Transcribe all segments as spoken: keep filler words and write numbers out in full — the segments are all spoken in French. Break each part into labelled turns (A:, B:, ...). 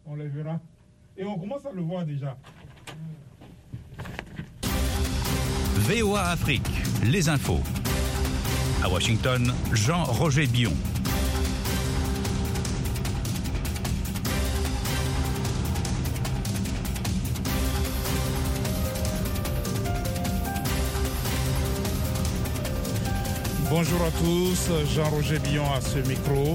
A: On les verra. Et on commence à le voir déjà.
B: V O A Afrique, les infos. À Washington, Jean-Roger Billon.
A: Bonjour à tous, Jean-Roger Billon à ce micro.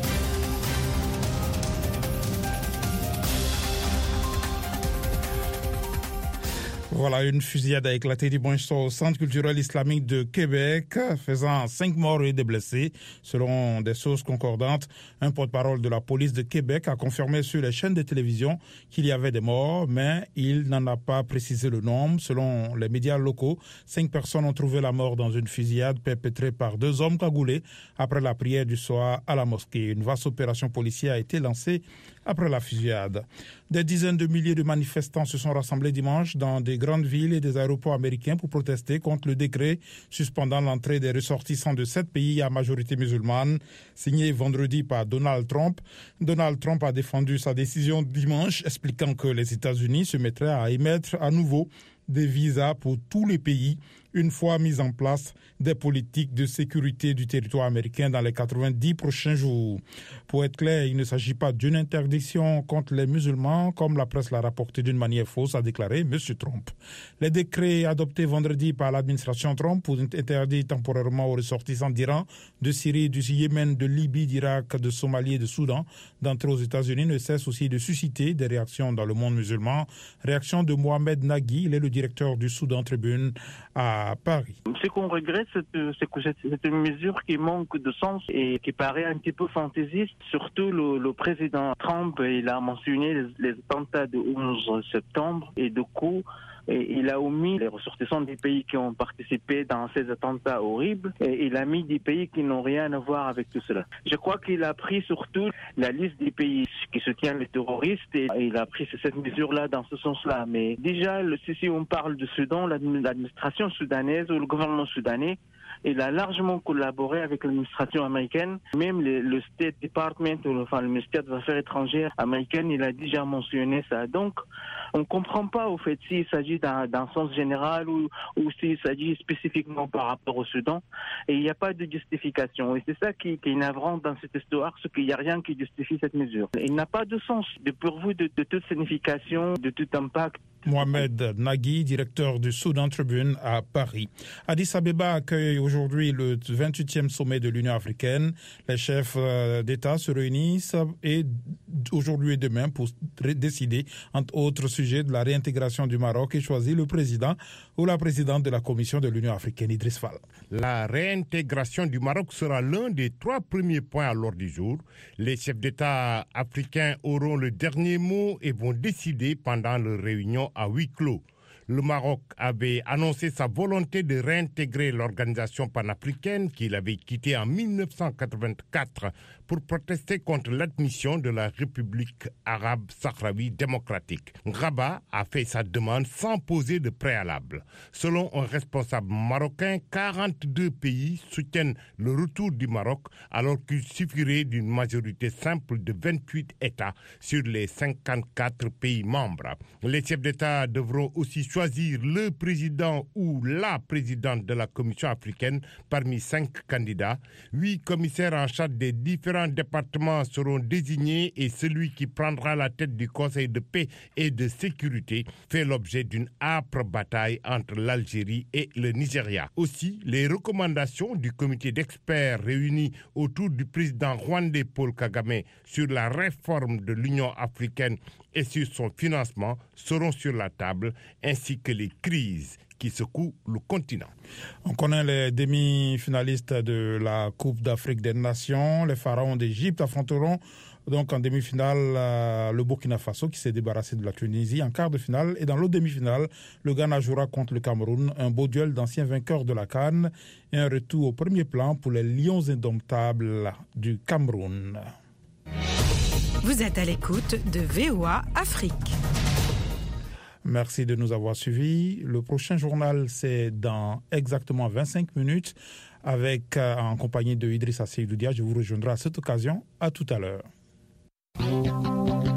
A: Voilà, une fusillade a éclaté dimanche soir au Centre culturel islamique de Québec, faisant cinq morts et des blessés. Selon des sources concordantes, un porte-parole de la police de Québec a confirmé sur les chaînes de télévision qu'il y avait des morts, mais il n'en a pas précisé le nombre. Selon les médias locaux, cinq personnes ont trouvé la mort dans une fusillade perpétrée par deux hommes cagoulés après la prière du soir à la mosquée. Une vaste opération policière a été lancée après la fusillade. Des dizaines de milliers de manifestants se sont rassemblés dimanche dans des grandes villes et des aéroports américains pour protester contre le décret suspendant l'entrée des ressortissants de sept pays à majorité musulmane, signé vendredi par Donald Trump. Donald Trump a défendu sa décision dimanche, expliquant que les États-Unis se mettraient à émettre à nouveau des visas pour tous les pays, une fois mises en place des politiques de sécurité du territoire américain dans les quatre-vingt-dix prochains jours. Pour être clair, il ne s'agit pas d'une interdiction contre les musulmans, comme la presse l'a rapporté d'une manière fausse, a déclaré M. Trump. Les décrets adoptés vendredi par l'administration Trump pour interdire temporairement aux ressortissants d'Iran, de Syrie, du Yémen, de Libye, d'Irak, de Somalie et de Soudan d'entrer aux États-Unis ne cessent aussi de susciter des réactions dans le monde musulman. Réaction de Mohamed Nagui, il est le directeur du Soudan Tribune à Paris.
C: Ce qu'on regrette, c'est que c'est une mesure qui manque de sens et qui paraît un petit peu fantaisiste. Surtout le, le président Trump, il a mentionné les, les attentats du onze septembre et du coup, et il a omis les ressortissants des pays qui ont participé dans ces attentats horribles et il a mis des pays qui n'ont rien à voir avec tout cela. Je crois qu'il a pris surtout la liste des pays qui soutiennent les terroristes et il a pris cette mesure-là dans ce sens-là. Mais déjà, si on parle du Soudan, l'administration soudanaise ou le gouvernement soudanais, il a largement collaboré avec l'administration américaine. Même le, le State Department, ou enfin le ministère des Affaires étrangères américain, il a déjà mentionné ça. Donc, on ne comprend pas au fait s'il s'agit d'un, d'un sens général ou, ou s'il s'agit spécifiquement par rapport au Soudan. Et il n'y a pas de justification. Et c'est ça qui, qui est navrant dans cette histoire, c'est qu'il n'y a rien qui justifie cette mesure. Il n'a pas de sens, dépourvu de, de toute signification, de tout impact.
A: Mohamed Nagui, directeur du Soudan Tribune à Paris. Addis Abeba accueille aujourd'hui le vingt-huitième sommet de l'Union africaine. Les chefs d'État se réunissent et aujourd'hui et demain pour décider, entre autres sujets, de la réintégration du Maroc et choisir le président ou la présidente de la Commission de l'Union africaine, Idriss Fall.
D: La réintégration du Maroc sera l'un des trois premiers points à l'ordre du jour. Les chefs d'État africains auront le dernier mot et vont décider pendant leur réunion à huis clos. Le Maroc avait annoncé sa volonté de réintégrer l'organisation panafricaine qu'il avait quittée en mille neuf cent quatre-vingt-quatre pour protester contre l'admission de la République arabe sahraoui démocratique. Rabat a fait sa demande sans poser de préalable. Selon un responsable marocain, quarante-deux pays soutiennent le retour du Maroc alors qu'il suffirait d'une majorité simple de vingt-huit États sur les cinquante-quatre pays membres. Les chefs d'État devront aussi choisir le président ou la présidente de la Commission africaine parmi cinq candidats. Huit commissaires en charge des différents départements seront désignés et celui qui prendra la tête du Conseil de paix et de sécurité fait l'objet d'une âpre bataille entre l'Algérie et le Nigeria. Aussi, les recommandations du comité d'experts réunis autour du président rwandais Paul Kagame sur la réforme de l'Union africaine et sur son financement seront sur la table, ainsi que les crises qui secouent le continent.
A: On connaît les demi-finalistes de la Coupe d'Afrique des Nations. Les Pharaons d'Égypte affronteront donc en demi-finale euh, le Burkina Faso qui s'est débarrassé de la Tunisie en quart de finale. Et dans l'autre demi-finale, le Ghana jouera contre le Cameroun. Un beau duel d'anciens vainqueurs de la CAN et un retour au premier plan pour les Lions indomptables du Cameroun.
E: Vous êtes à l'écoute de V O A Afrique.
A: Merci de nous avoir suivis. Le prochain journal, c'est dans exactement vingt-cinq minutes avec, euh, en compagnie de Idrissa Seydoudia. Je vous rejoindrai à cette occasion. À tout à l'heure.